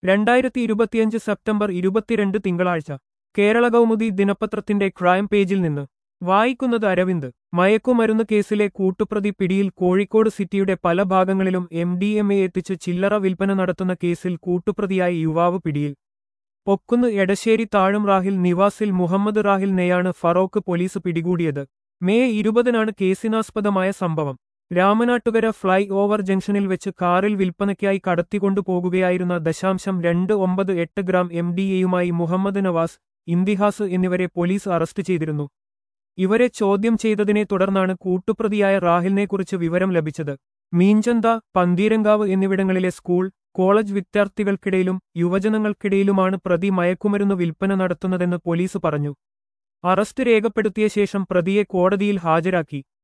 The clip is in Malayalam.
2025 സെപ്റ്റംബർ 22 തിങ്കളാഴ്ച കേരള കൗമുദി ദിനപത്രത്തിന്റെ ക്രൈം പേജിൽ നിന്ന് വായിക്കുന്നത് അരവിന്ദ്. മയക്കുമരുന്ന് കേസിലെ കൂട്ടുപ്രതി പിടിയിൽ. കോഴിക്കോട് സിറ്റിയുടെ പല ഭാഗങ്ങളിലും MDMA എത്തിച്ച് ചില്ലറ വിൽപ്പന നടത്തുന്ന കേസിൽ കൂട്ടുപ്രതിയായ യുവാവ് പിടിയിൽ. പൊക്കുന്ന് എടശ്ശേരി താഴും റാഹിൽ നിവാസിൽ മുഹമ്മദ് റാഹിലിനെയാണ് ഫറോക്ക് പോലീസ് പിടികൂടിയത്. മെയ് 20-നാണ് കേസിനാസ്പദമായ സംഭവം. രാമനാട്ടുകര ഫ്ളൈ ഓവർ ജംഗ്ഷനിൽ വെച്ച് കാറിൽ വിൽപ്പനയ്ക്കായി കടത്തിക്കൊണ്ടുപോകുകയായിരുന്ന 0.298 ഗ്രാം MDAയുമായി മുഹമ്മദ് നവാസ്, ഇംതിഹാസ് എന്നിവരെ പോലീസ് അറസ്റ്റ് ചെയ്തിരുന്നു. ഇവരെ ചോദ്യം ചെയ്തതിനെ തുടർന്നാണ് കൂട്ടുപ്രതിയായ റാഹിലിനെക്കുറിച്ച് വിവരം ലഭിച്ചത്. മീഞ്ചന്ത, പന്തീരങ്കാവ് എന്നിവിടങ്ങളിലെ സ്കൂൾ, കോളേജ് വിദ്യാർത്ഥികൾക്കിടയിലും യുവജനങ്ങൾക്കിടയിലുമാണ് പ്രതി മയക്കുമരുന്ന് വിൽപ്പന നടത്തുന്നതെന്ന് പോലീസ് പറഞ്ഞു. അറസ്റ്റ് രേഖപ്പെടുത്തിയ ശേഷം പ്രതിയെ കോടതിയിൽ ഹാജരാക്കി.